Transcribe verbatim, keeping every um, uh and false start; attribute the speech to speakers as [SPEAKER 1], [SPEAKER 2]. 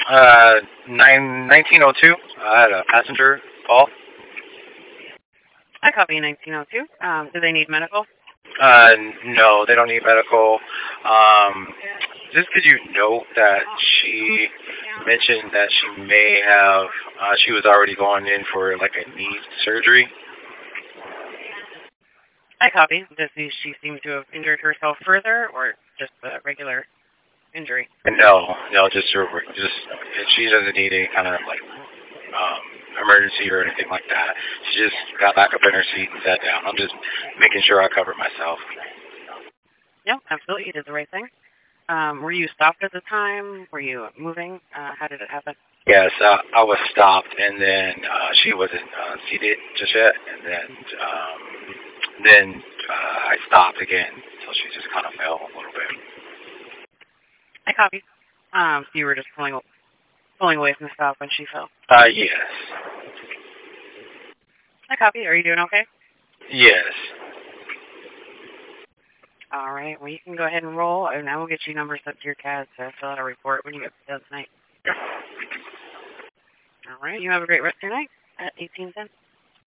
[SPEAKER 1] Uh, nine nineteen oh two. I had a passenger call.
[SPEAKER 2] I copy nineteen oh two. Um, do they need medical?
[SPEAKER 1] Uh, no, they don't need medical. Um, just could you note that she mentioned that she may have, uh, she was already going in for like a knee surgery.
[SPEAKER 2] I copy. Does she seem to have injured herself further, or just a regular injury?
[SPEAKER 1] No, no, just her, just she doesn't need any kind of like um, emergency or anything like that. She just got back up in her seat and sat down. I'm just making sure I cover myself.
[SPEAKER 2] No, absolutely. You did the right thing. Um, were you stopped at the time? Were you moving? Uh, how did it happen?
[SPEAKER 1] Yes, uh, I was stopped, and then uh, she wasn't uh, seated just yet, and then um, then uh, I stopped again, so she just kind of fell a little bit.
[SPEAKER 2] I copy. Um, so you were just pulling pulling away from the stop when she fell.
[SPEAKER 1] Uh, yes.
[SPEAKER 2] I copy. Are you doing okay?
[SPEAKER 1] Yes.
[SPEAKER 2] All right. Well, you can go ahead and roll, and I will get you numbers up to your C A D to fill out a report when you get to tonight. All right. You have a great rest of your night at eighteen ten.